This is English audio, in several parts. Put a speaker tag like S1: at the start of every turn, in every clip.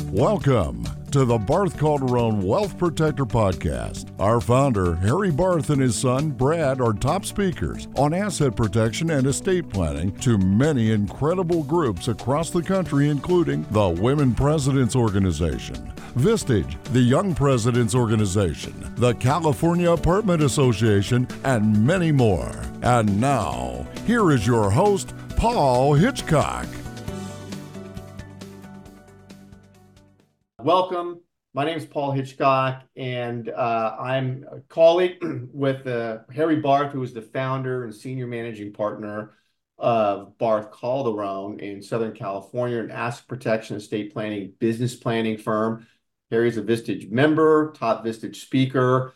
S1: Welcome to the Barth Calderon Wealth Protector Podcast. Our founder, Harry Barth, and his son, Brad, are top speakers on asset protection and estate planning to many incredible groups across the country, including the Women Presidents Organization, Vistage, the Young Presidents Organization, the California Apartment Association, and many more. And now, here is your host, Paul Hitchcock.
S2: Welcome. My name is Paul Hitchcock, and I'm a colleague with Harry Barth, who is the founder and senior managing partner of Barth Calderon in Southern California, an asset protection, estate planning, business planning firm. Harry's a Vistage member, top Vistage speaker,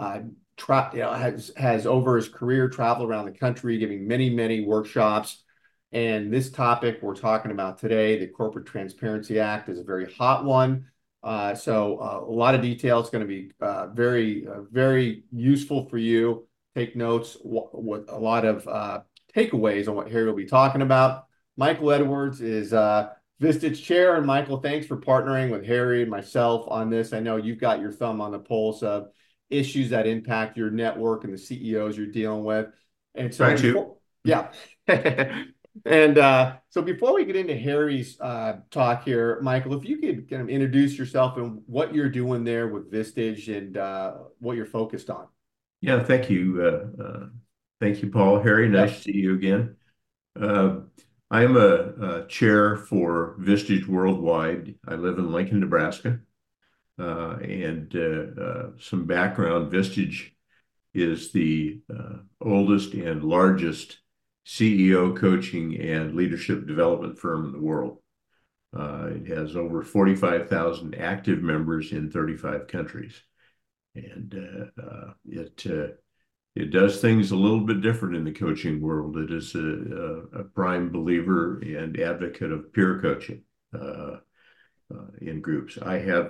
S2: has over his career traveled around the country, giving many workshops. And this topic we're talking about today, the Corporate Transparency Act, is a very hot one. So a lot of detail. It's going to be very useful for you. Take notes with a lot of takeaways on what Harry will be talking about. Michael Edwards is Vistage chair. And Michael, thanks for partnering with Harry and myself on this. I know you've got your thumb on the pulse of issues that impact your network and the CEOs you're dealing with. And so,
S3: Thank you.
S2: Yeah. And so before we get into Harry's talk here, Michael, if you could kind of introduce yourself and what you're doing there with Vistage and what you're focused on.
S3: Yeah, thank you. Thank you, Paul. Harry, nice to see you again. I'm a chair for Vistage Worldwide. I live in Lincoln, Nebraska. And some background, Vistage is the oldest and largest CEO coaching and leadership development firm in the world. It has over 45,000 active members in 35 countries. And it does things a little bit different in the coaching world. It is a prime believer and advocate of peer coaching in groups. I have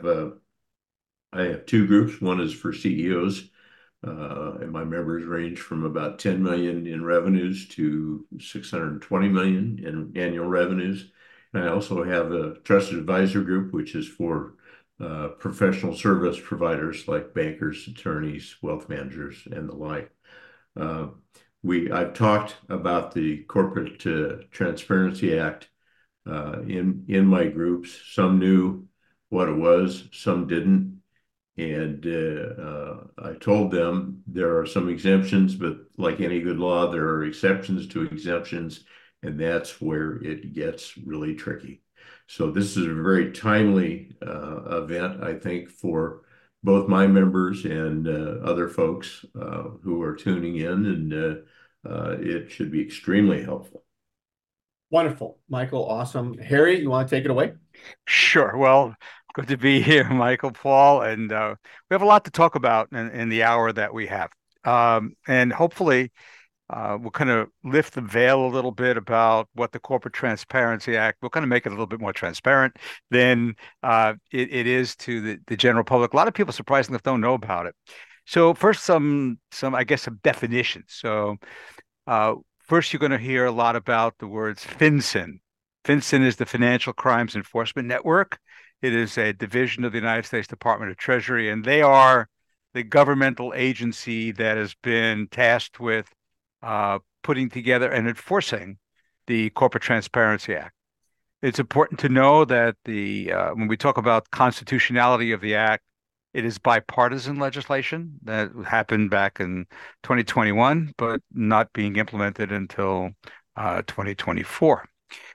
S3: two groups. One is for CEOs. And my members range from about 10 million in revenues to 620 million in annual revenues. And I also have a trusted advisor group, which is for professional service providers like bankers, attorneys, wealth managers, and the like. I've talked about the Corporate Transparency Act in my groups. Some knew what it was, some didn't. And I told them there are some exemptions, but like any good law, there are exceptions to exemptions, and that's where it gets really tricky. So this is a very timely event, I think, for both my members and other folks who are tuning in, and it should be extremely helpful.
S2: Wonderful, Michael. Awesome. Harry, you want to take it away?
S4: Sure. Well, good to be here, Michael, Paul, and we have a lot to talk about in the hour that we have. And hopefully we'll kind of lift the veil a little bit about what the Corporate Transparency Act, we'll kind of make it a little bit more transparent than it is to the general public. A lot of people, surprisingly enough, don't know about it. So first, some definitions. So first, you're going to hear a lot about the words FinCEN. FinCEN is the Financial Crimes Enforcement Network. It is a division of the United States Department of Treasury, and they are the governmental agency that has been tasked with putting together and enforcing the Corporate Transparency Act. It's important to know that when we talk about constitutionality of the act, it is bipartisan legislation that happened back in 2021, but not being implemented until 2024.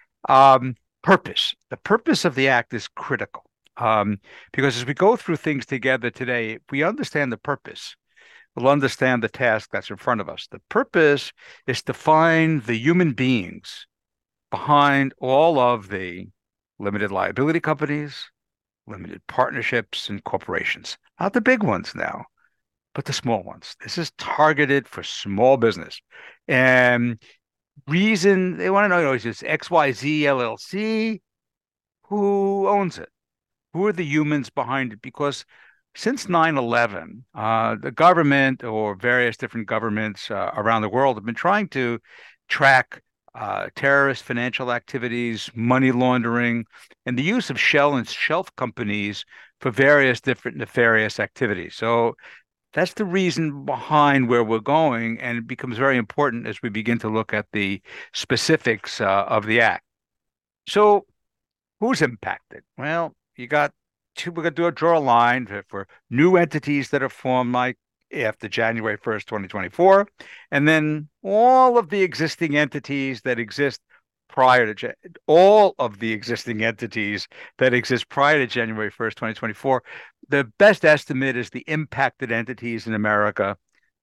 S4: Purpose. The purpose of the act is critical because as we go through things together today, if we understand the purpose, we'll understand the task that's in front of us. The purpose is to find the human beings behind all of the limited liability companies, limited partnerships, and corporations. Not the big ones now, but the small ones. This is targeted for small business. And reason they want to know is this XYZ LLC, who owns it? Who are the humans behind it? Because since 9/11, the government or various different governments around the world have been trying to track terrorist financial activities, money laundering, and the use of shell and shelf companies for various different nefarious activities. So that's the reason behind where we're going, and it becomes very important as we begin to look at the specifics of the act. So who's impacted? Well, you got two, we're going to draw a line for new entities that are formed like after January 1st, 2024, and then all of the existing entities that exist prior to all of the existing entities that exist prior to January 1st, 2024. The best estimate is the impacted entities in America,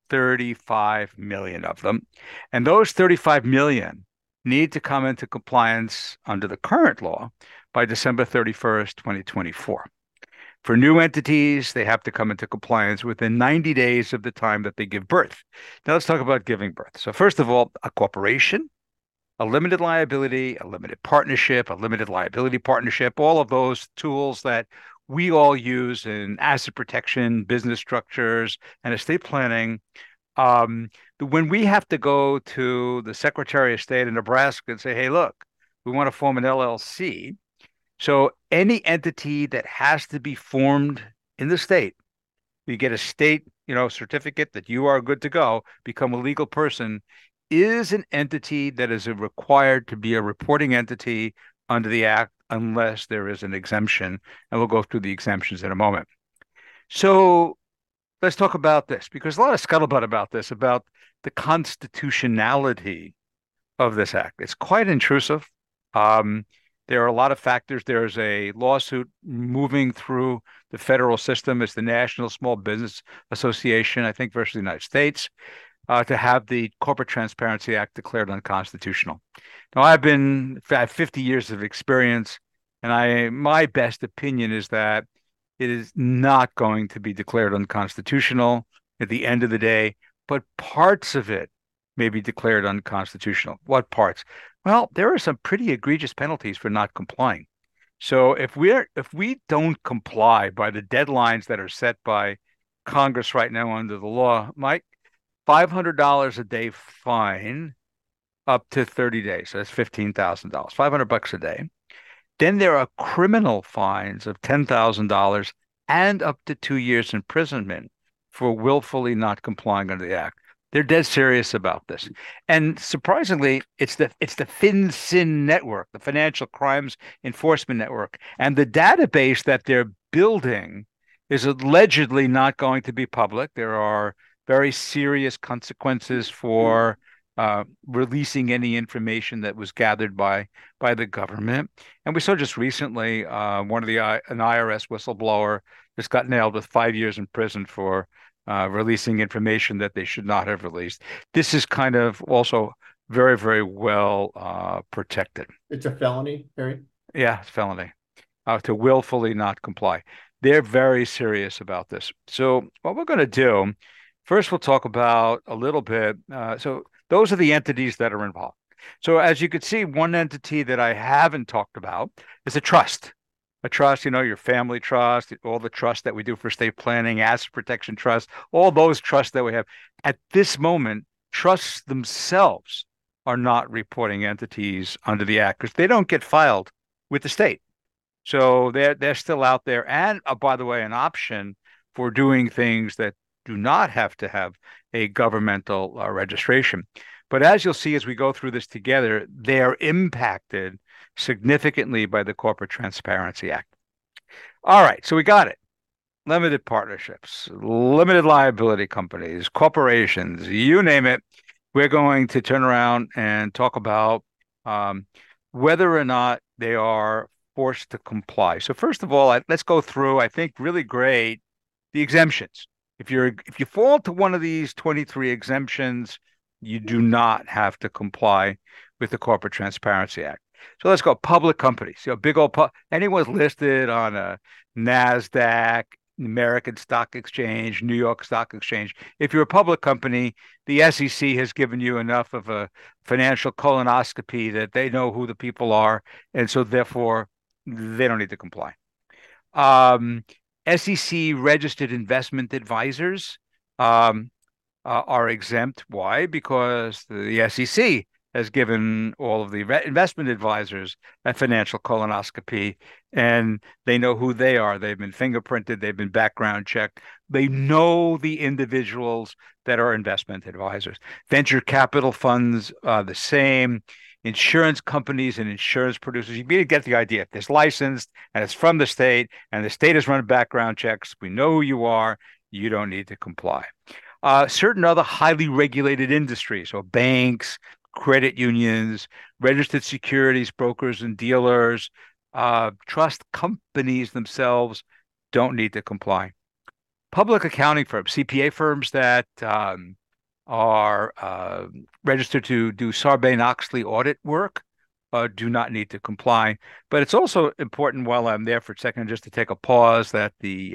S4: 35 million of them. And those 35 million need to come into compliance under the current law by December 31st, 2024. For new entities, they have to come into compliance within 90 days of the time that they give birth. Now let's talk about giving birth. So first of all, a corporation, a limited liability, a limited partnership, a limited liability partnership, all of those tools that we all use in asset protection, business structures, and estate planning. When we have to go to the Secretary of State in Nebraska and say, hey, look, we want to form an LLC. So any entity that has to be formed in the state, you get a state, certificate that you are good to go, become a legal person, is an entity that is required to be a reporting entity under the Act unless there is an exemption. And we'll go through the exemptions in a moment. So let's talk about this, because a lot of scuttlebutt about this, about the constitutionality of this act. It's quite intrusive. There are a lot of factors. There's a lawsuit moving through the federal system. It's the National Small Business Association, I think, versus the United States, to have the Corporate Transparency Act declared unconstitutional. Now, I have 50 years of experience, and my best opinion is that it is not going to be declared unconstitutional at the end of the day, but parts of it may be declared unconstitutional. What parts? Well, there are some pretty egregious penalties for not complying. So if we don't comply by the deadlines that are set by Congress right now under the law, Mike, $500 a day fine up to 30 days. So that's $15,000, $500 a day. Then there are criminal fines of $10,000 and up to 2 years imprisonment for willfully not complying under the Act. They're dead serious about this. And surprisingly, it's the FinCEN network, the Financial Crimes Enforcement Network. And the database that they're building is allegedly not going to be public. There are very serious consequences for releasing any information that was gathered by the government. And we saw just recently an IRS whistleblower just got nailed with 5 years in prison for releasing information that they should not have released. This is kind of also very, very well protected.
S2: It's a felony, Harry?
S4: Yeah, it's felony to willfully not comply. They're very serious about this. So what we're going to do, first we'll talk about a little bit. So those are the entities that are involved. So as you can see, one entity that I haven't talked about is a trust. A trust, your family trust, all the trusts that we do for estate planning, asset protection trust, all those trusts that we have. At this moment, trusts themselves are not reporting entities under the Act because they don't get filed with the state. So they're still out there. And by the way, an option for doing things that do not have to have a governmental registration. But as you'll see as we go through this together, they're impacted significantly by the Corporate Transparency Act. All right, so we got it. Limited partnerships, limited liability companies, corporations, you name it. We're going to turn around and talk about whether or not they are forced to comply. So first of all, let's go through, I think really great, the exemptions. If you fall to one of these 23 exemptions, you do not have to comply with the Corporate Transparency Act. So let's go public companies. Big old anyone's listed on a NASDAQ, American Stock Exchange, New York Stock Exchange. If you're a public company, the SEC has given you enough of a financial colonoscopy that they know who the people are, and so therefore they don't need to comply. SEC registered investment advisors are exempt. Why? Because the SEC has given all of the investment advisors a financial colonoscopy, and they know who they are. They've been fingerprinted, they've been background checked. They know the individuals that are investment advisors. Venture capital funds are the same. Insurance companies and insurance producers, you get the idea. If it's licensed and it's from the state and the state has run background checks, we know who you are, you don't need to comply. Certain other highly regulated industries, so banks, credit unions, registered securities brokers and dealers, trust companies themselves don't need to comply. Public accounting firms, CPA firms that are registered to do Sarbanes-Oxley audit work do not need to comply. But it's also important, while I'm there for a second, just to take a pause, that the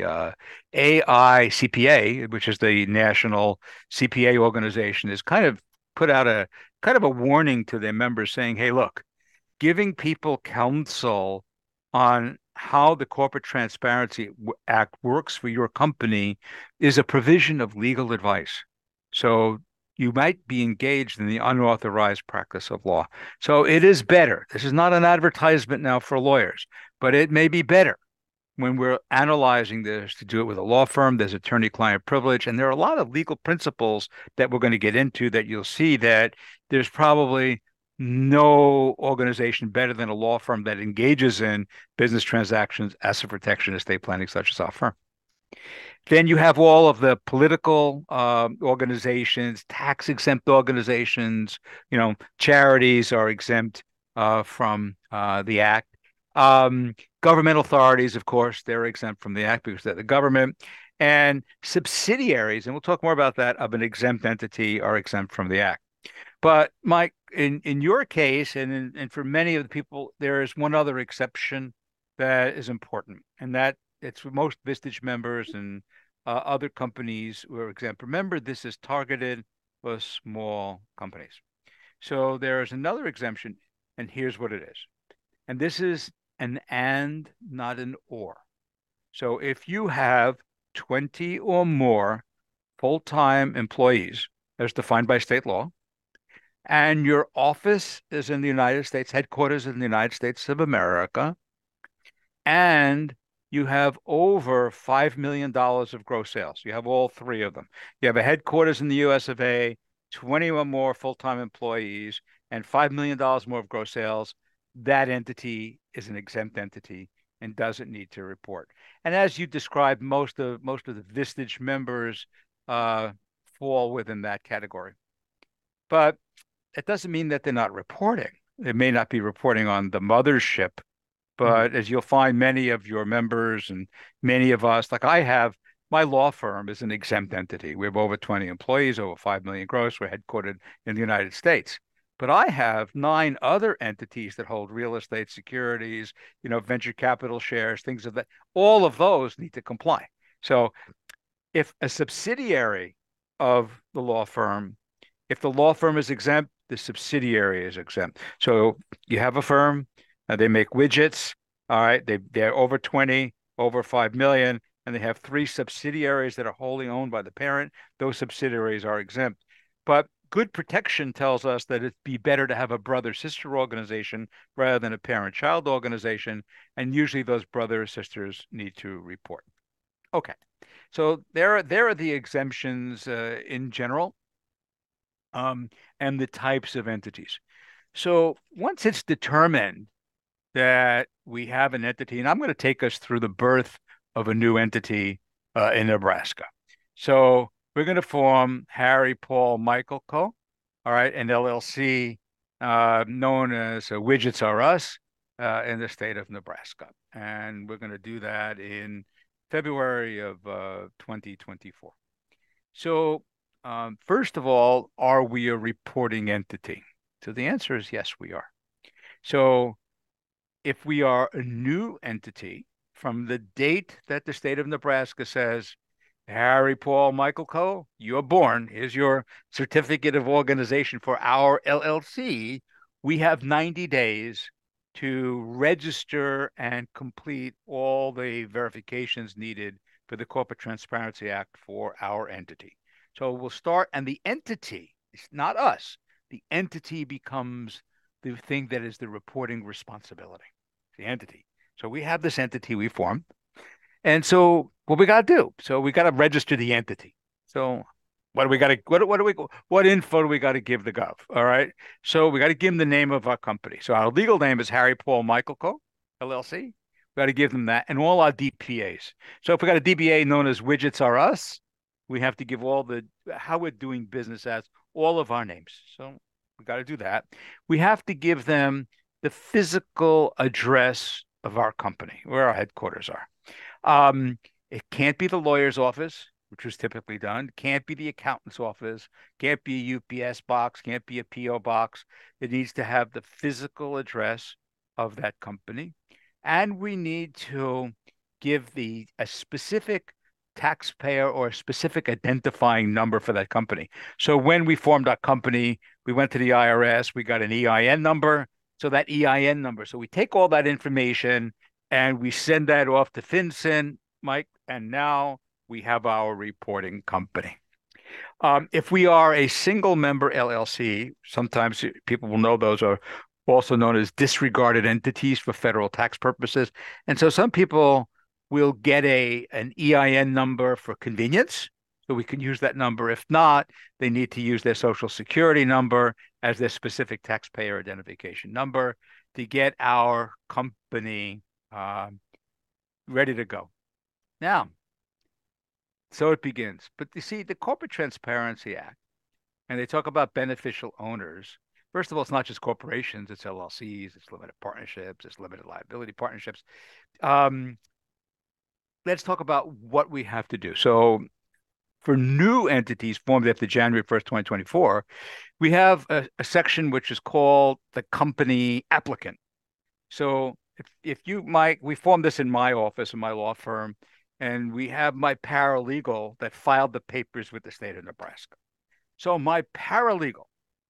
S4: AICPA, which is the national CPA organization, is kind of put out a warning to their members saying, hey, look, giving people counsel on how the Corporate Transparency Act works for your company is a provision of legal advice. So you might be engaged in the unauthorized practice of law. So it is better. This is not an advertisement now for lawyers, but it may be better when we're analyzing this to do it with a law firm. There's attorney-client privilege, and there are a lot of legal principles that we're going to get into that you'll see that there's probably no organization better than a law firm that engages in business transactions, asset protection, estate planning, such as our firm. Then you have all of the political organizations, tax-exempt organizations, charities are exempt from the act. Government authorities, of course, they're exempt from the act because they're the government. And subsidiaries, and we'll talk more about that, of an exempt entity are exempt from the act. But Mike, in your case, and for many of the people, there is one other exception that is important, and that it's for most Vistage members and other companies who are exempt. Remember, this is targeted for small companies. So there is another exemption, and here's what it is. And this is an and, not an or. So if you have 20 or more full-time employees, as defined by state law, and your office is in the United States, headquarters in the United States of America, and you have over $5 million of gross sales. You have all three of them. You have a headquarters in the US of A, 20 or more full-time employees, and $5 million more of gross sales. That entity is an exempt entity and doesn't need to report. And as you described, most of the Vistage members fall within that category. But it doesn't mean that they're not reporting. They may not be reporting on the mothership, but as you'll find, many of your members and many of us, like I have, my law firm is an exempt entity. We have over 20 employees, over 5 million gross. We're headquartered in the United States. But I have 9 other entities that hold real estate securities, venture capital shares, things of that. All of those need to comply. So if a subsidiary of the law firm, if the law firm is exempt, the subsidiary is exempt. So you have a firm, they make widgets. All right. They're over 20, over 5 million, and they have 3 subsidiaries that are wholly owned by the parent. Those subsidiaries are exempt. But good protection tells us that it'd be better to have a brother-sister organization rather than a parent-child organization. And usually those brother or sisters need to report. Okay. So there are the exemptions in general, and the types of entities. So once it's determined that we have an entity, and I'm going to take us through the birth of a new entity in Nebraska. So we're going to form Harry Paul Michael Co., all right, an LLC known as Widgets R Us in the state of Nebraska. And we're going to do that in February of 2024. So first of all, are we a reporting entity? So the answer is yes, we are. So if we are a new entity from the date that the state of Nebraska says, Harry Paul Michael Co., you're born, here's your certificate of organization for our LLC, we have 90 days to register and complete all the verifications needed for the Corporate Transparency Act for our entity. So we'll start, and the entity, it's not us, the entity becomes the thing that is the reporting responsibility, the entity. So we have this entity we formed. And so what we got to do? So we got to register the entity. So what do we got to, what info do we got to give the gov? All right. So we got to give them the name of our company. So our legal name is Harry Paul Michael Co. LLC. We got to give them that and all our DPAs. So if we got a DBA known as Widgets Are Us, we have to give all the, how we're doing business as all of our names. So we got to do that. We have to give them the physical address of our company, where our headquarters are. It can't be the lawyer's office, which was typically done. Can't be the accountant's office. Can't be a UPS box. Can't be a PO box. It needs to have the physical address of that company. And we need to give a specific taxpayer or a specific identifying number for that company. So when we formed our company, we went to the IRS, we got an EIN number. So that EIN number. So we take all that information and we send that off to FinCEN, Mike, and now we have our reporting company. If we are a single member LLC, sometimes people will know those are also known as disregarded entities for federal tax purposes. And so some people will get an EIN number for convenience, so we can use that number. If not, they need to use their Social Security number as their specific taxpayer identification number to get our company ready to go. Now, so it begins. But you see, the Corporate Transparency Act, and they talk about beneficial owners. First of all, it's not just corporations, it's LLCs, it's limited partnerships, it's limited liability partnerships. Let's talk about what we have to do. So for new entities formed after January 1st, 2024, we have a section which is called the company applicant. So if you, Mike, we formed this in my office, in my law firm, and we have my paralegal that filed the papers with the state of Nebraska. So my paralegal,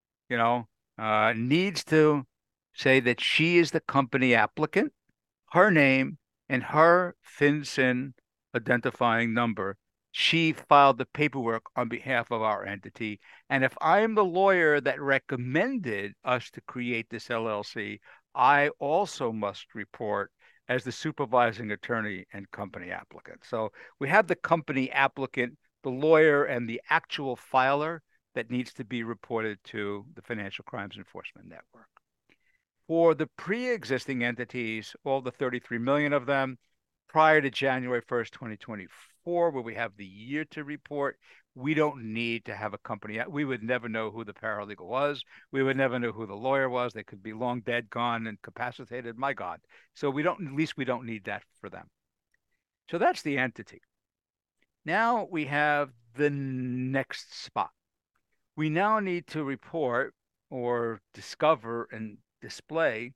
S4: needs to say that she is the company applicant, her name, and her FinCEN identifying number. She filed the paperwork on behalf of our entity. And if I am the lawyer that recommended us to create this LLC, I also must report as the supervising attorney and company applicant. So we have the company applicant, the lawyer, and the actual filer that needs to be reported to the Financial Crimes Enforcement Network. For the pre-existing entities, all the 33 million of them, prior to January 1st, 2024, where we have the year to report, we don't need to have a company. We would never know who the paralegal was. We would never know who the lawyer was. They could be long dead, gone, and incapacitated. My God. So at least we don't need that for them. So that's the entity. Now we have the next spot. We now need to report or discover and display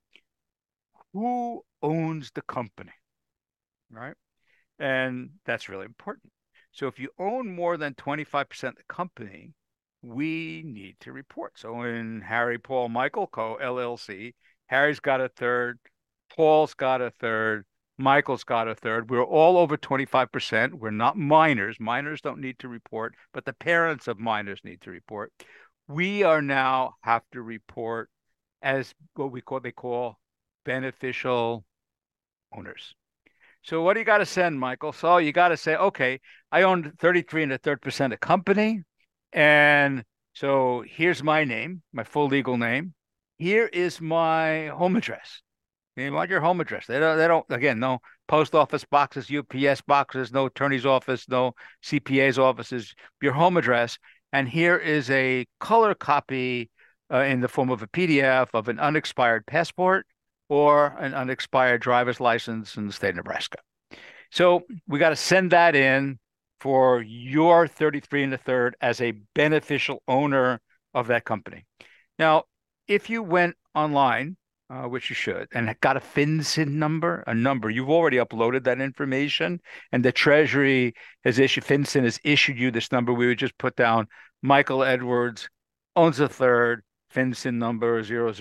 S4: who owns the company, right? And that's really important. So if you own more than 25% of the company, we need to report. So in Harry Paul Michael Co. LLC, Harry's got a third, Paul's got a third, Michael's got a third. We're all over 25%. We're not minors. Minors don't need to report, but the parents of minors need to report. We are now have to report as what they call beneficial owners. So what do you got to send, Michael? So you got to say, okay, I own 33 1/3% of the company. And so here's my name, my full legal name. Here is my home address. You want your home address. They don't, again, no post office boxes, UPS boxes, no attorney's office, no CPA's offices, your home address. And here is a color copy in the form of a PDF of an unexpired passport or an unexpired driver's license in the state of Nebraska. So we got to send that in for your 33 1/3 as a beneficial owner of that company. Now, if you went online, which you should, and got a FinCEN number, you've already uploaded that information, and the Treasury FinCEN has issued you this number. We would just put down Michael Edwards owns a third, FinCEN number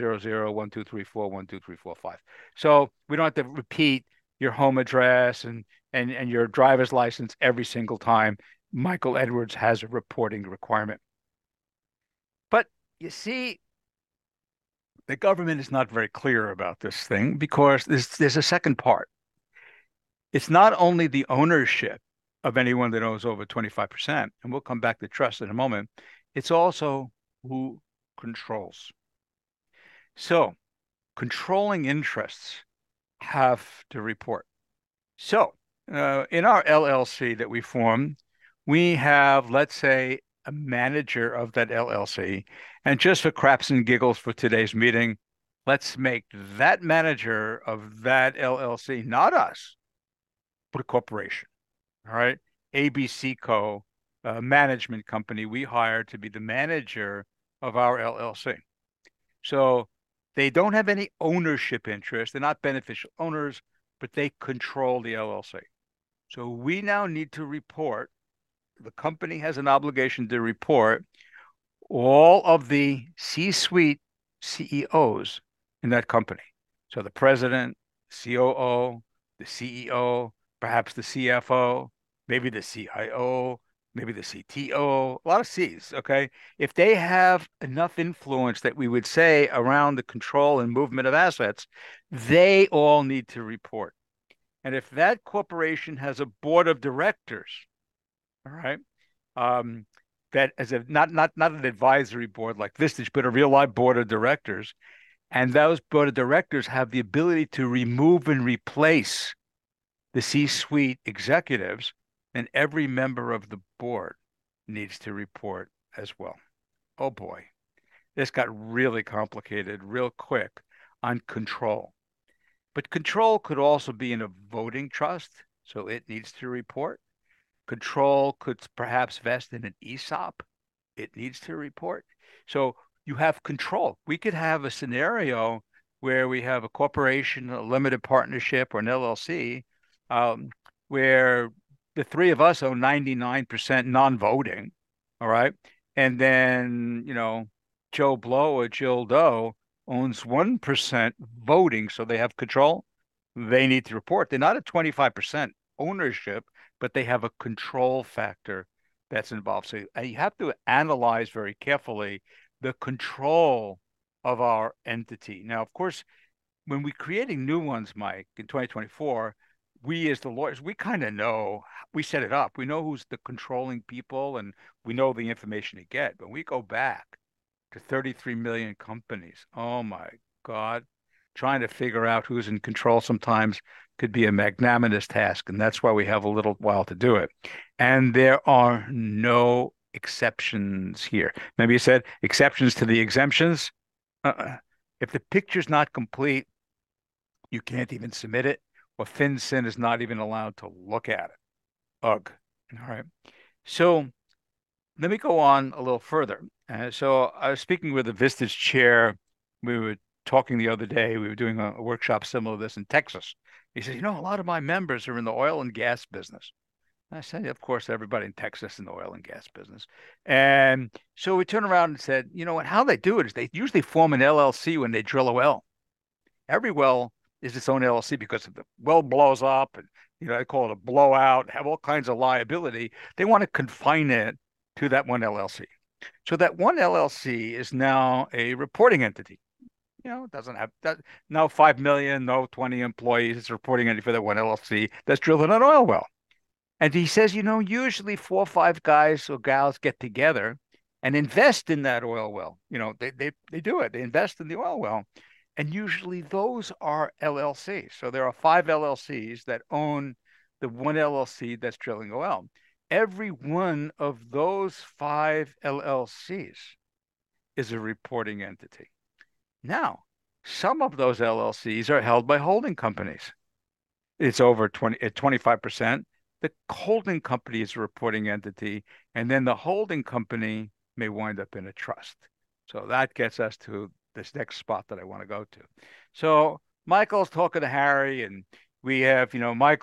S4: 0001234123445. So we don't have to repeat your home address and your driver's license every single time Michael Edwards has a reporting requirement. But you see, The government is not very clear about this thing because there's a second part. It's not only the ownership of anyone that owns over 25%, and we'll come back to trust in a moment, it's also who controls. So controlling interests have to report. So in our LLC that we form, we have, let's say, a manager of that LLC. And just for craps and giggles for today's meeting, let's make that manager of that LLC, not us, but a corporation. All right. ABC Co., a management company we hired to be the manager of our LLC. So they don't have any ownership interest. They're not beneficial owners, but they control the LLC. So we now need to report, the company has an obligation to report all of the C-suite CEOs in that company. So the president, COO, the CEO, perhaps the CFO, maybe the CIO, maybe the CTO, a lot of C's, okay? If they have enough influence that we would say around the control and movement of assets, they all need to report. And if that corporation has a board of directors, all right, that as a not an advisory board like Vistage, but a real live board of directors, and those board of directors have the ability to remove and replace the C-suite executives, then every member of the board needs to report as well. Oh boy, this got really complicated real quick on control. But control could also be in a voting trust, so it needs to report. Control could perhaps vest in an ESOP. It needs to report. So you have control. We could have a scenario where we have a corporation, a limited partnership, or an LLC, where the three of us own 99% non-voting, all right? And then, Joe Blow or Jill Doe owns 1% voting, so they have control. They need to report. They're not at 25% ownership, but they have a control factor that's involved. So you have to analyze very carefully the control of our entity. Now, of course, when we're creating new ones, Mike, in 2024, we as the lawyers, we kind of know, we set it up. We know who's the controlling people and we know the information to get. But we go back to 33 million companies. Oh my God. Trying to figure out who's in control sometimes could be a magnanimous task. And that's why we have a little while to do it. And there are no exceptions here. Maybe you said exceptions to the exemptions. If the picture's not complete, you can't even submit it, or FinCEN is not even allowed to look at it. Ugh. All right. So let me go on a little further. So I was speaking with the Vistage chair. We were talking the other day. We were doing a workshop similar to this in Texas. He said, a lot of my members are in the oil and gas business. I said, of course, everybody in Texas is in the oil and gas business. And so we turned around and said, how they do it is they usually form an LLC when they drill a well. Every well is its own LLC because if the well blows up and, they call it a blowout, have all kinds of liability, they want to confine it to that one LLC. So that one LLC is now a reporting entity. It doesn't have that now 5 million, no 20 employees. It's reporting entity for that one LLC that's drilling an oil well. And he says, usually 4 or 5 guys or gals get together and invest in that oil well. They do it. They invest in the oil well. And usually those are LLCs. So there are 5 LLCs that own the one LLC that's drilling a well. Every one of those 5 LLCs is a reporting entity. Now, some of those LLCs are held by holding companies. It's over 25%. The holding company is a reporting entity, and then the holding company may wind up in a trust. So that gets us to this next spot that I want to go to. So Michael's talking to Harry, and we have, Harry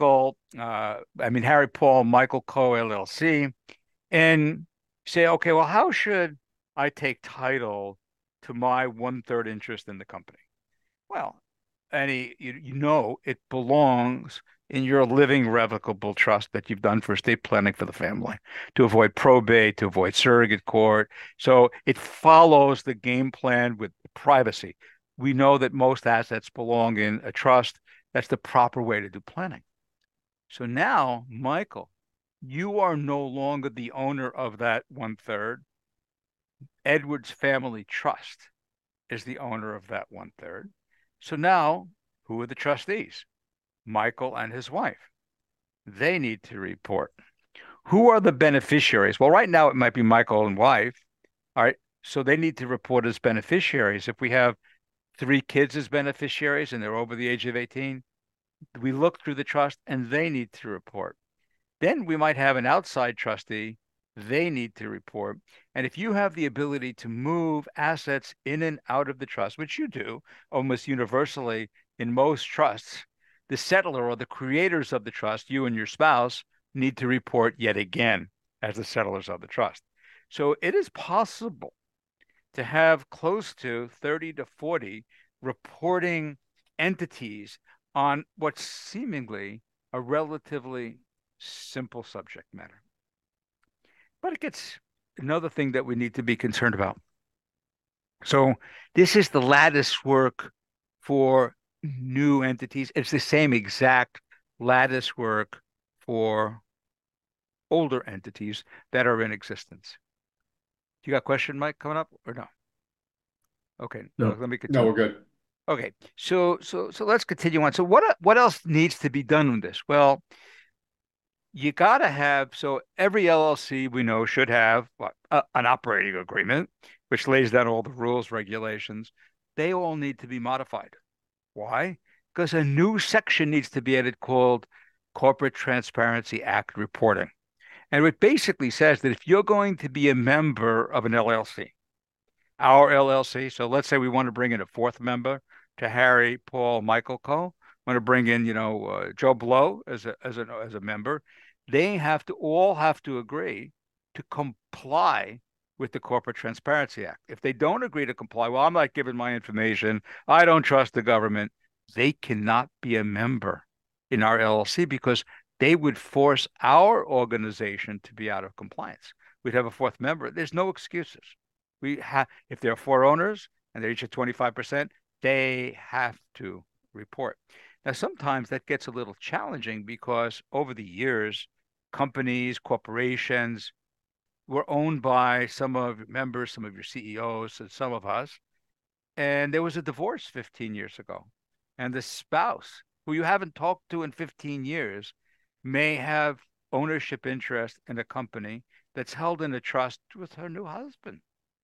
S4: Paul, Michael Co. LLC, and say, okay, well, how should I take title to my 1/3 interest in the company? Well, and it belongs in your living revocable trust that you've done for estate planning for the family to avoid probate, to avoid surrogate court. So it follows the game plan with privacy. we know that most assets belong in a trust. That's the proper way to do planning. So now, Michael, you are no longer the owner of that 1/3. Edward's Family Trust is the owner of that 1/3. So now, who are the trustees? Michael and his wife. They need to report. Who are the beneficiaries? Well, right now it might be Michael and wife. All right. So they need to report as beneficiaries. If we have 3 kids as beneficiaries and they're over the age of 18, we look through the trust and they need to report. Then we might have an outside trustee. They need to report. And if you have the ability to move assets in and out of the trust, which you do almost universally in most trusts, the settlor or the creators of the trust, you and your spouse, need to report yet again as the settlers of the trust. So it is possible to have close to 30 to 40 reporting entities on what's seemingly a relatively simple subject matter. But it gets another thing that we need to be concerned about. So this is the lattice work for new entities. It's the same exact lattice work for older entities that are in existence. You got a question, Mike, coming up or no? Okay,
S3: no.
S4: Let me continue.
S2: No, we're good.
S4: Okay, so let's continue on. So what else needs to be done with this? Well, you got to have, so every LLC we know should have an operating agreement, which lays down all the rules, regulations. They all need to be modified. Why? Because a new section needs to be added called Corporate Transparency Act reporting. And it basically says that if you're going to be a member of an LLC, our LLC, so let's say we want to bring in a 4th member to Harry, Paul, Michael Co. Want to bring in, Joe Blow as a member. They all have to agree to comply with the Corporate Transparency Act. If they don't agree to comply, well, I'm not giving my information. I don't trust the government. They cannot be a member in our LLC because they would force our organization to be out of compliance. We'd have a 4th member. There's no excuses. If there are 4 owners and they're each at 25%, they have to report. Now, sometimes that gets a little challenging because over the years, companies, corporations were owned by some of your members, some of your CEOs, and some of us. And there was a divorce 15 years ago. And the spouse, who you haven't talked to in 15 years, may have ownership interest in a company that's held in a trust with her new husband.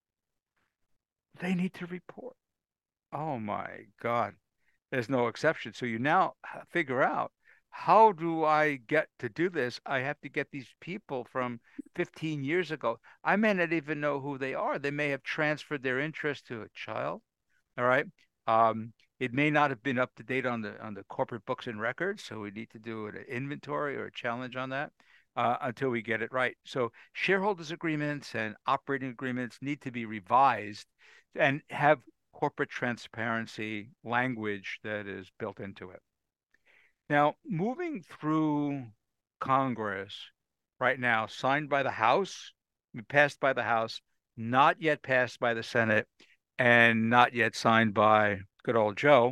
S4: They need to report. Oh my God. There's no exception. So you now figure out, how do I get to do this? I have to get these people from 15 years ago. I may not even know who they are. They may have transferred their interest to a child. All right. It may not have been up to date on the corporate books and records. So we need to do an inventory or a challenge on that until we get it right. So shareholders agreements and operating agreements need to be revised and have corporate transparency language that is built into it. Now, moving through Congress right now, signed by the House, passed by the House, not yet passed by the Senate, and not yet signed by good old Joe,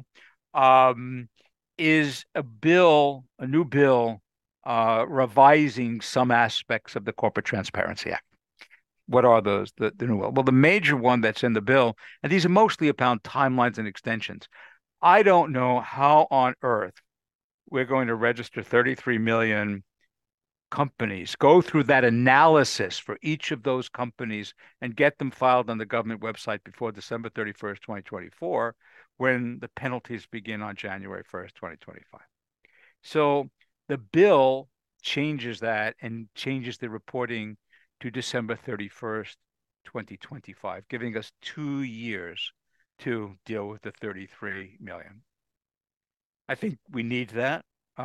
S4: is a new bill revising some aspects of the Corporate Transparency Act. What are those? The new one? Well, the major one that's in the bill, and these are mostly about timelines and extensions. I don't know how on earth we're going to register 33 million companies, go through that analysis for each of those companies and get them filed on the government website before December 31st, 2024, when the penalties begin on January 1st, 2025. So the bill changes that and changes the reporting to December 31st, 2025, giving us 2 years to deal with the 33 million. I think we need that,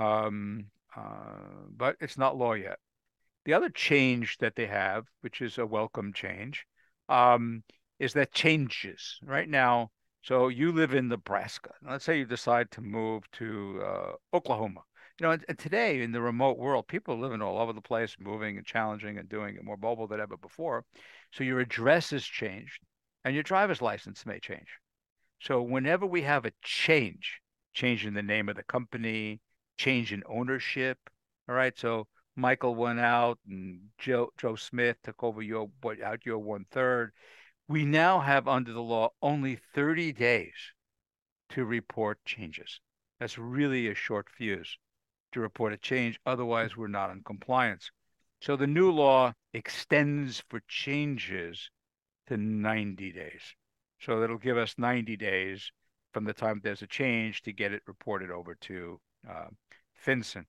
S4: but it's not law yet. The other change that they have, which is a welcome change, is that changes right now. So you live in Nebraska. Let's say you decide to move to Oklahoma. And today in the remote world, people are living all over the place, moving and challenging and doing it more mobile than ever before. So your address has changed and your driver's license may change. So whenever we have a change in the name of the company, change in ownership, all right. So Michael went out and Joe Smith took over your 1/3. We now have under the law only 30 days to report changes. That's really a short fuse to report a change. Otherwise, we're not in compliance. So the new law extends for changes to 90 days. So that'll give us 90 days from the time there's a change to get it reported over to FinCEN.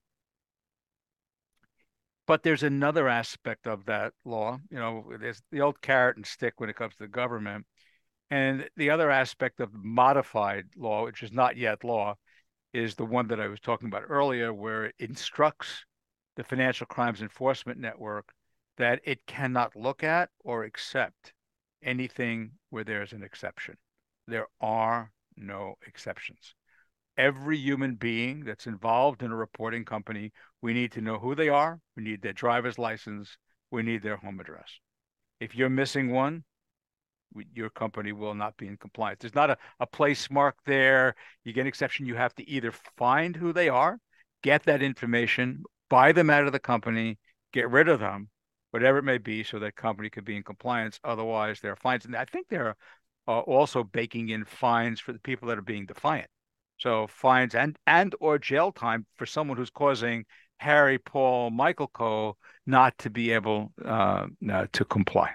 S4: But there's another aspect of that law. There's the old carrot and stick when it comes to the government. And the other aspect of modified law, which is not yet law, is the one that I was talking about earlier, where it instructs the Financial Crimes Enforcement Network that it cannot look at or accept anything where there's an exception. There are no exceptions. Every human being that's involved in a reporting company, we need to know who they are. We need their driver's license. We need their home address. If you're missing one, your company will not be in compliance. There's not a place mark there. You get an exception. You have to either find who they are, get that information, buy them out of the company, get rid of them, whatever it may be, so that company could be in compliance. Otherwise, there are fines. And I think they're also baking in fines for the people that are being defiant. So fines and or jail time for someone who's causing Harry, Paul, Michael Co. not to be able to comply.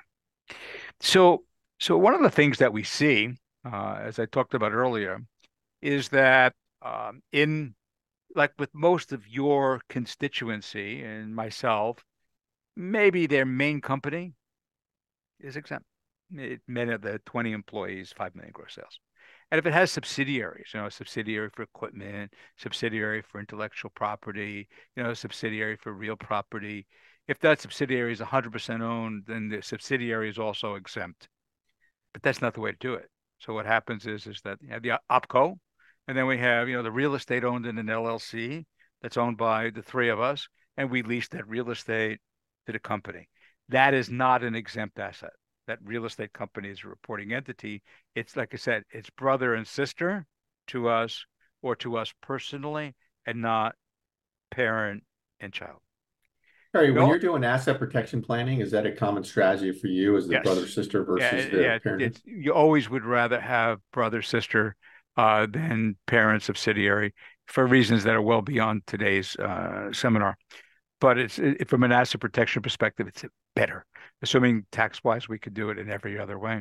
S4: So one of the things that we see, as I talked about earlier, is that in like with most of your constituency and myself, maybe their main company is exempt. Many of the 20 employees, 5 million gross sales. And if it has subsidiaries, a subsidiary for equipment, subsidiary for intellectual property, a subsidiary for real property, if that subsidiary is 100% owned, then the subsidiary is also exempt. But that's not the way to do it. So what happens is that you have the OpCo, and then we have, the real estate owned in an LLC that's owned by the three of us, and we lease that real estate to the company. That is not an exempt asset. That real estate company is a reporting entity. It's like I said, it's brother and sister to us or to us personally, and not parent and child.
S2: Harry, when you're doing asset protection planning, is that a common strategy for you as the
S4: Yes.
S2: brother sister versus the parent?
S4: You always would rather have brother sister than parent subsidiary for reasons that are well beyond today's seminar. But from an asset protection perspective, it's better, assuming tax wise we could do it in every other way.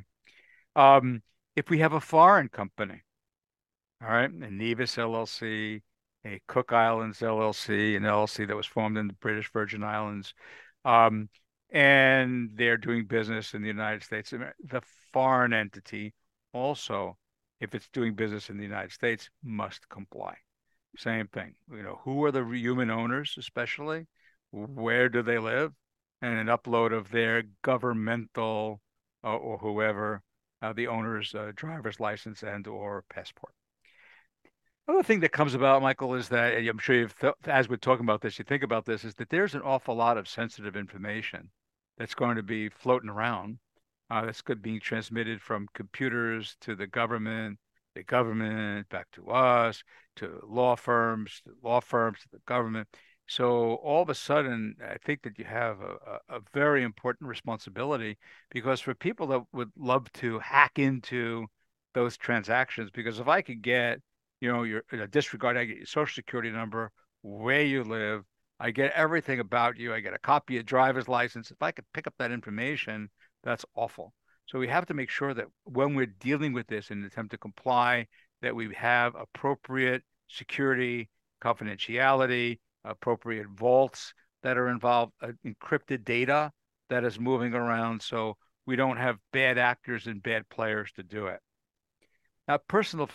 S4: If we have a foreign company, all right, a Nevis LLC, a Cook Islands LLC, an LLC that was formed in the British Virgin Islands, and they're doing business in the United States. The foreign entity also, if it's doing business in the United States, must comply. Same thing. Who are the human owners, especially? Where do they live? And an upload of their governmental or whoever, the owner's driver's license and or passport. Another thing that comes about, Michael, is that, and I'm sure as we're talking about this, you think about this, is that there's an awful lot of sensitive information that's going to be floating around, that's being transmitted from computers to the government back to us, to law firms, to the government. So all of a sudden, I think that you have a very important responsibility, because for people that would love to hack into those transactions, because if I could get your disregard, I get your social security number, where you live, I get everything about you, I get a copy of driver's license. If I could pick up that information, that's awful. So we have to make sure that when we're dealing with this in an attempt to comply, that we have appropriate security, confidentiality, appropriate vaults that are involved, encrypted data that is moving around, so we don't have bad actors and bad players to do it. Now, personal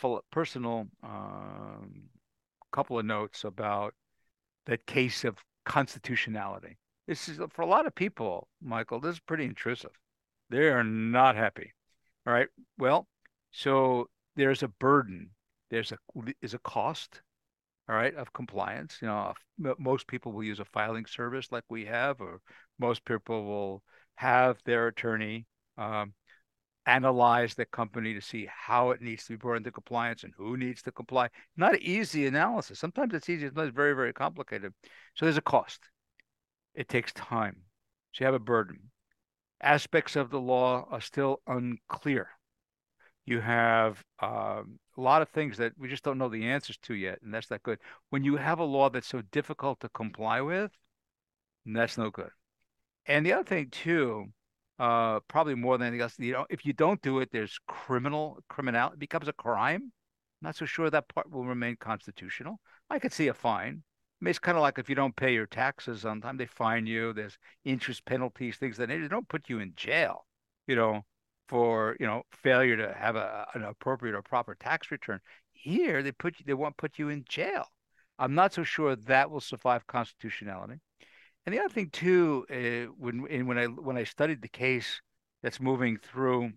S4: couple of notes about that case of constitutionality. This is, for a lot of people, Michael, this is pretty intrusive. They are not happy. All right. Well, so there's a burden. There's a cost, all right, of compliance. Most people will use a filing service like we have, or most people will have their attorney analyze the company to see how it needs to be brought into compliance and who needs to comply. Not easy analysis. Sometimes it's easy, sometimes it's very, very complicated. So there's a cost. It takes time. So you have a burden. Aspects of the law are still unclear. You have a lot of things that we just don't know the answers to yet, and that's not good. When you have a law that's so difficult to comply with, that's no good. And the other thing too, probably more than anything else, if you don't do it, there's criminal, it becomes a crime. I'm not so sure that part will remain constitutional. I could see a fine. I mean, it's kind of like if you don't pay your taxes on time, they fine you. There's interest penalties, things that they don't put you in jail, you know, for failure to have an appropriate or proper tax return. Here, they want to put you in jail. I'm not so sure that will survive constitutionality. And the other thing too, when I studied the case that's moving through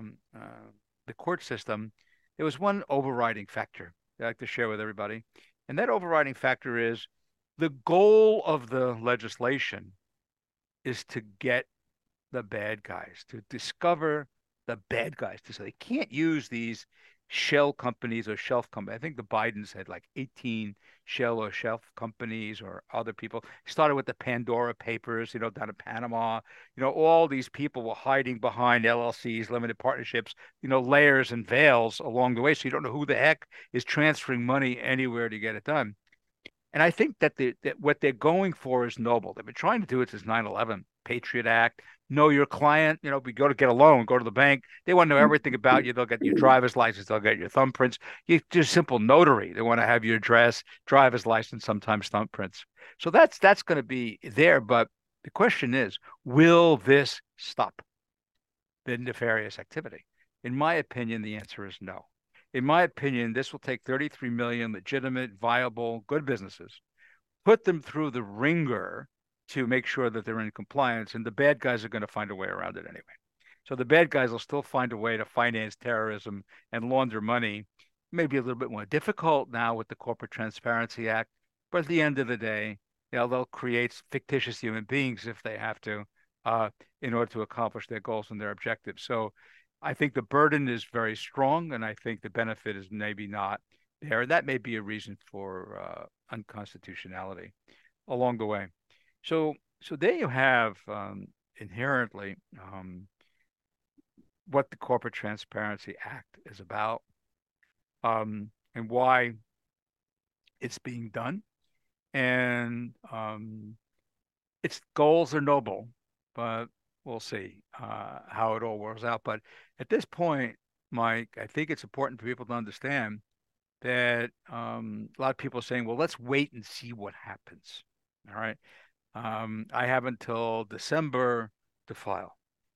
S4: the court system, there was one overriding factor that I'd like to share with everybody, and that overriding factor is the goal of the legislation is to get the bad guys, to discover the bad guys, to say they can't use these shell companies or shelf companies. I think the Bidens had like 18 shell or shelf companies or other people. Started with the Pandora Papers, down in Panama. All these people were hiding behind LLCs, limited partnerships, layers and veils along the way. So you don't know who the heck is transferring money anywhere to get it done. And I think that what they're going for is noble. They've been trying to do it since 9/11, Patriot Act, know your client. If you go to get a loan, go to the bank. They want to know everything about you. They'll get your driver's license. They'll get your thumbprints. You just simple notary. They want to have your address, driver's license, sometimes thumbprints. So that's going to be there. But the question is, will this stop the nefarious activity? In my opinion, the answer is no. In my opinion, this will take 33 million legitimate, viable, good businesses, put them through the ringer to make sure that they're in compliance, and the bad guys are going to find a way around it anyway. So the bad guys will still find a way to finance terrorism and launder money. Maybe a little bit more difficult now with the Corporate Transparency Act, but at the end of the day, they'll create fictitious human beings if they have to, in order to accomplish their goals and their objectives. So I think the burden is very strong, and I think the benefit is maybe not there. And that may be a reason for unconstitutionality along the way. So there you have inherently what the Corporate Transparency Act is about, and why it's being done. And its goals are noble, but we'll see how it all works out. But at this point, Mike, I think it's important for people to understand that a lot of people are saying, well, let's wait and see what happens. All right. I have until December to file.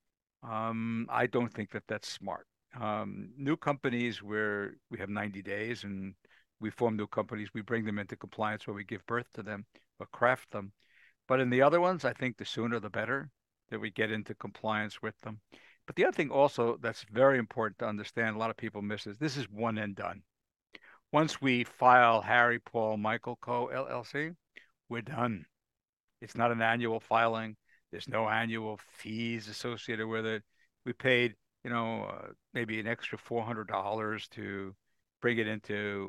S4: I don't think that that's smart. New companies where we have 90 days and we form new companies, we bring them into compliance where we give birth to them or craft them. But in the other ones, I think the sooner the better that we get into compliance with them. But the other thing also that's very important to understand, a lot of people miss is this is one and done. Once we file Harry Paul Michael Co. LLC, we're done. It's not an annual filing. There's no annual fees associated with it. We paid, maybe an extra $400 to bring it into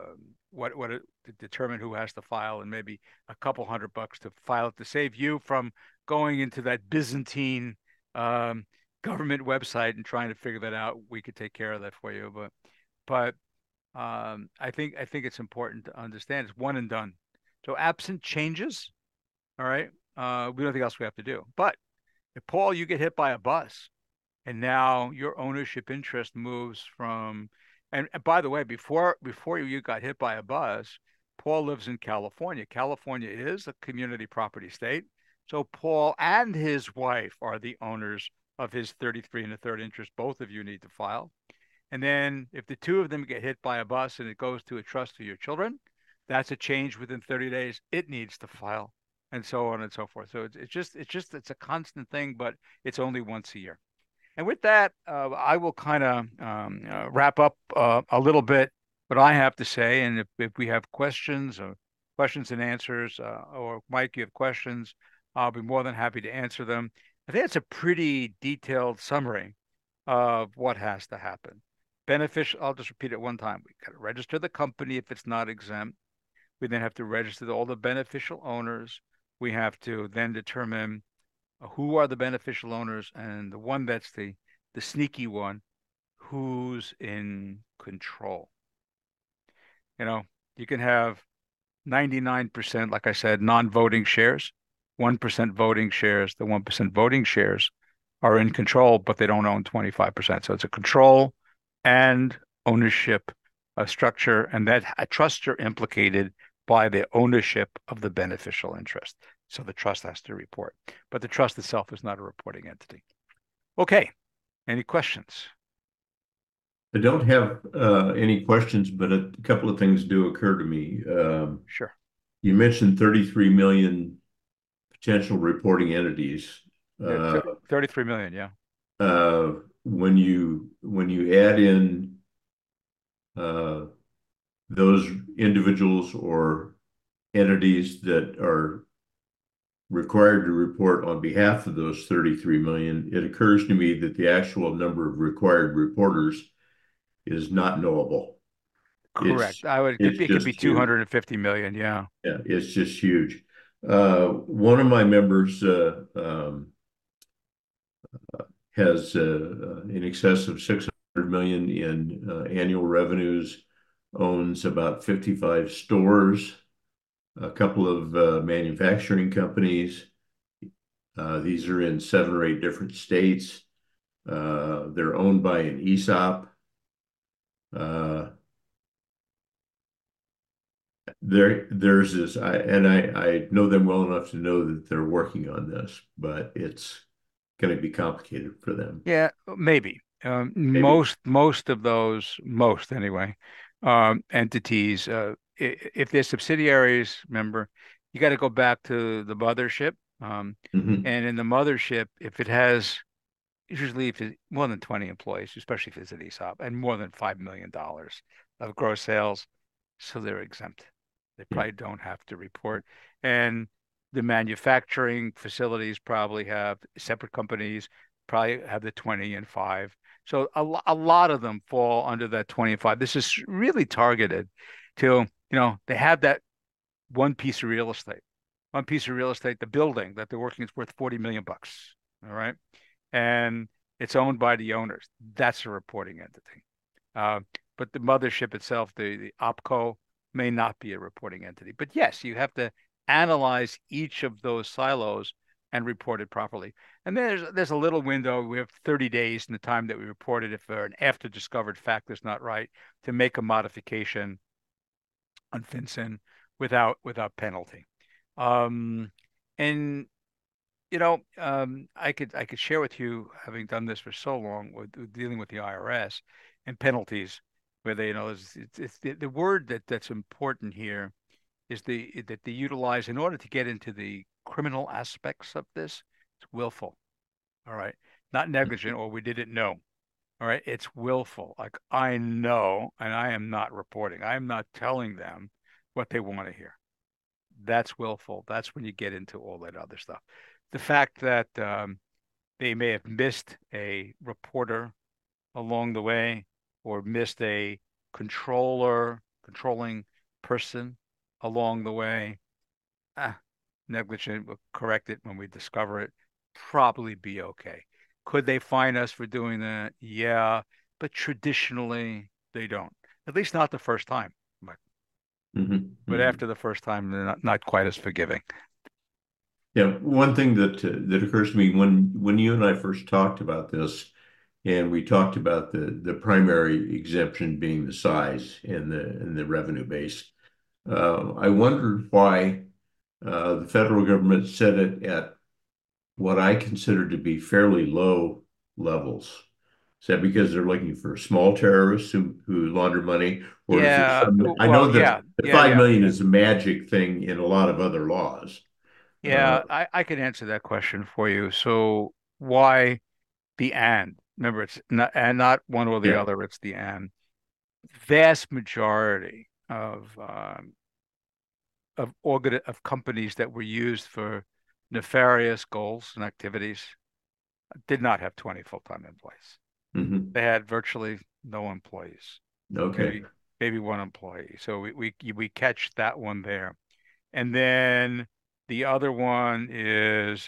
S4: to determine who has to file, and maybe a couple $100 to file it to save you from going into that Byzantine government website and trying to figure that out. We could take care of that for you, but I think it's important to understand it's one and done. So absent changes, all right, we don't think else we have to do. But if Paul, you get hit by a bus, and now your ownership interest moves from, and by the way, before you got hit by a bus, Paul lives in California. California is a community property state. So Paul and his wife are the owners of his 33 1/3 interest. Both of you need to file. And then if the two of them get hit by a bus and it goes to a trust for your children, that's a change within 30 days. It needs to file, and so on and so forth. So it's a constant thing, but it's only once a year. And with that, I will kind of wrap up a little bit what I have to say. And if we have questions or questions and answers, or Mike, you have questions, I'll be more than happy to answer them. I think it's a pretty detailed summary of what has to happen. Beneficial, I'll just repeat it one time. We got to register the company if it's not exempt. We then have to register all the beneficial owners. We have to then determine who are the beneficial owners, and the one that's the sneaky one, who's in control. You can have 99%, like I said, non-voting shares, 1% voting shares. The 1% voting shares are in control, but they don't own 25%. So it's a control and ownership structure, and that trusts are implicated by the ownership of the beneficial interest. So the trust has to report, but the trust itself is not a reporting entity. Okay, any questions?
S3: I don't have any questions, but a couple of things do occur to me.
S4: Sure.
S3: You mentioned 33 million potential reporting entities.
S4: 33 million, yeah.
S3: When you add in those individuals or entities that are required to report on behalf of those 33 million, it occurs to me that the actual number of required reporters is not knowable.
S4: Correct. It could be 250 million. Yeah.
S3: Yeah, it's just huge. One of my members has in excess of 600 million in annual revenues, owns about 55 stores, a couple of manufacturing companies. These are in 7 or 8 different states. They're owned by an ESOP. There's this, I know them well enough to know that they're working on this, but it's going to be complicated for them.
S4: Yeah, maybe.
S3: Maybe.
S4: Most of those, most anyway, entities, if they're subsidiaries, remember, you got to go back to the mothership.
S3: Mhm.
S4: And in the mothership, if it has, usually if it's more than 20 employees, especially if it's an ESOP, and more than $5 million of gross sales, so they're exempt. They
S3: Yeah.
S4: probably don't have to report. And the manufacturing facilities probably have separate companies, probably have the 20 and 5. So a lot of them fall under that 25. This is really targeted to, they have that one piece of real estate. One piece of real estate, the building that they're working is worth 40 million bucks. All right. And it's owned by the owners. That's a reporting entity. Uh, but the mothership itself, the OpCo, may not be a reporting entity. But yes, you have to analyze each of those silos and report it properly. And there's a little window. We have 30 days in the time that we report it if an after discovered fact is not right to make a modification on FinCEN without penalty. Um, and I could share with you, having done this for so long with dealing with the IRS and penalties, where they, it's the word that's important here is that they utilize in order to get into the criminal aspects of this. It's willful, all right, not negligent or we didn't know, all right. It's willful, like I know, and I am not reporting. I am not telling them what they want to hear. That's willful. That's when you get into all that other stuff. The fact that they may have missed a reporter along the way or missed a controlling person along the way. Negligent, we'll correct it when we discover it. Probably be okay. Could they fine us for doing that? Yeah, but traditionally they don't. At least not the first time. But after the first time, they're not quite as forgiving.
S3: Yeah, one thing that occurs to me when you and I first talked about this, and we talked about the primary exemption being the size and the revenue base. I wondered why the federal government set it at what I consider to be fairly low levels. Is that because they're looking for small terrorists who launder money, or is there
S4: Yeah,
S3: some? I know
S4: well,
S3: that
S4: yeah,
S3: the
S4: yeah,
S3: 5 million
S4: yeah,
S3: is a magic thing in a lot of other laws. Uh,
S4: yeah. I can answer that question for you. So why the and? Remember, it's not one or the
S3: yeah.
S4: other. It's the and. Vast majority of companies that were used for nefarious goals and activities did not have 20 full-time employees. They had virtually no employees.
S3: Okay.
S4: Maybe one employee. So we catch that one there. And then the other one is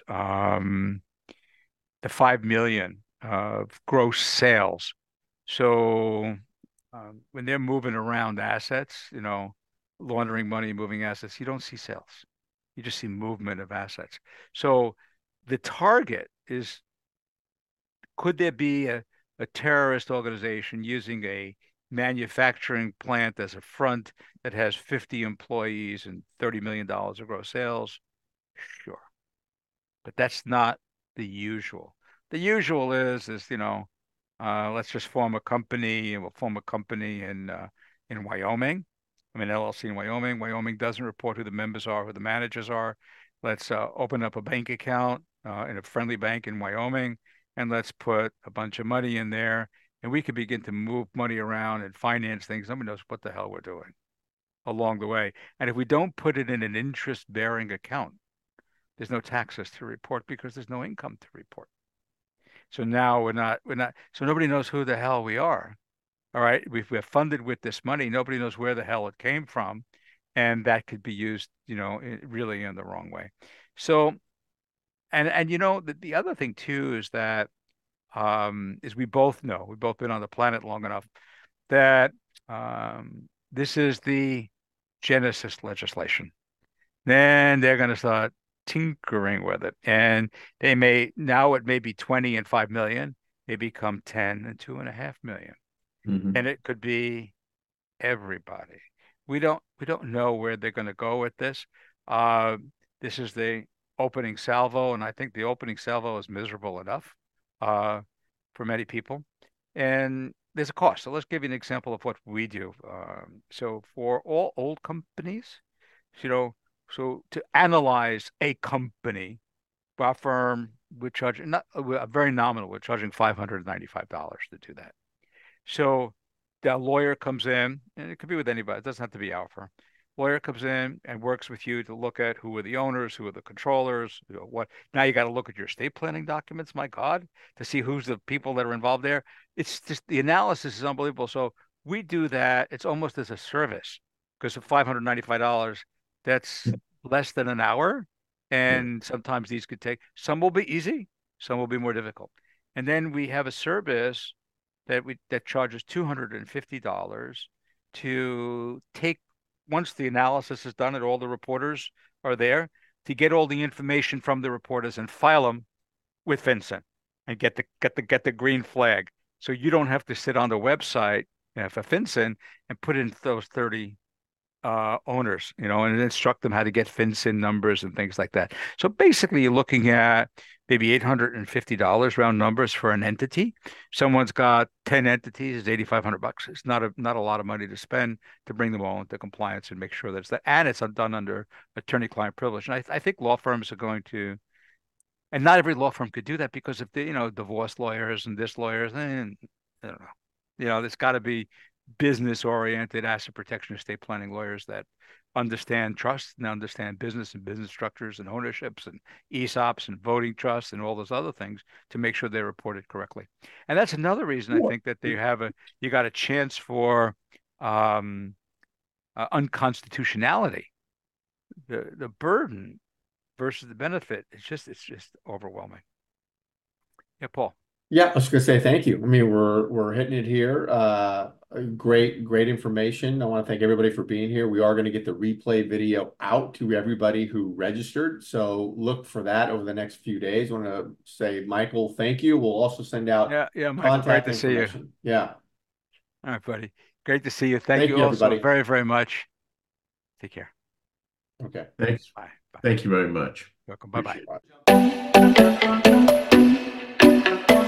S4: the 5 million of gross sales. So when they're moving around assets, laundering money, moving assets, you don't see sales. You just see movement of assets. So the target is, could there be a terrorist organization using a manufacturing plant as a front that has 50 employees and $30 million of gross sales? Sure. But that's not the usual. The usual is let's just form a company, and we'll form a company in Wyoming. I mean, LLC in Wyoming. Wyoming doesn't report who the members are, who the managers are. Let's open up a bank account in a friendly bank in Wyoming, and let's put a bunch of money in there, and we could begin to move money around and finance things. Nobody knows what the hell we're doing along the way. And if we don't put it in an interest-bearing account, there's no taxes to report because there's no income to report. So now so nobody knows who the hell we are. All right. We're funded with this money. Nobody knows where the hell it came from. And that could be used, really in the wrong way. So, and the other thing too is that, is we both know, we've both been on the planet long enough that this is the Genesis legislation. Then they're going to start tinkering with it. And now it may be 20 and 5 million, they become 10 and 2.5 million. And it could be everybody. We don't know where they're going to go with this. This is the opening salvo, and I think the opening salvo is miserable enough for many people. And there's a cost. So let's give you an example of what we do. So for all old companies, so to analyze a company, our firm would charge very nominal. We're charging $595 to do that. So the lawyer comes in, and it could be with anybody. It doesn't have to be our firm. Lawyer comes in and works with you to look at who are the owners, who are the controllers, what. Now you got to look at your estate planning documents, my God, to see who's the people that are involved there. It's just, the analysis is unbelievable. So we do that. It's almost as a service, because of $595, that's less than an hour. And sometimes these could take, some will be easy, some will be more difficult. And then we have a service that charges $250 to take, once the analysis is done and all the reporters are there, to get all the information from the reporters and file them with FinCEN and get the green flag. So you don't have to sit on the website for FinCEN and put in those 30 owners, and instruct them how to get FinCEN numbers and things like that. So basically, you're looking at maybe $850 round numbers for an entity. Someone's got 10 entities, it's $8,500. It's not a lot of money to spend to bring them all into compliance and make sure that it's done under attorney-client privilege. And I think law firms are going to, and not every law firm could do that, because if they, divorce lawyers and lawyers, and I don't know, there's got to be business-oriented asset protection estate planning lawyers that understand trust and understand business and business structures and ownerships and ESOPs and voting trusts and all those other things to make sure they're reported correctly. And that's another reason I think that you got a chance for unconstitutionality. The burden versus the benefit, it's just overwhelming. Yeah, Paul.
S2: Yeah, I was going to say thank you. I mean, we're hitting it here. Great information. I want to thank everybody for being here. We are going to get the replay video out to everybody who registered, so look for that over the next few days. I want to say, Michael, thank you. We'll also send out
S4: Michael, great to see you.
S2: Yeah.
S4: All right, buddy. Great to see you. Thank you also everybody. Very, very much. Take care.
S2: Okay.
S3: Thanks.
S4: Bye.
S3: Thank you very much.
S4: Welcome. Bye-bye.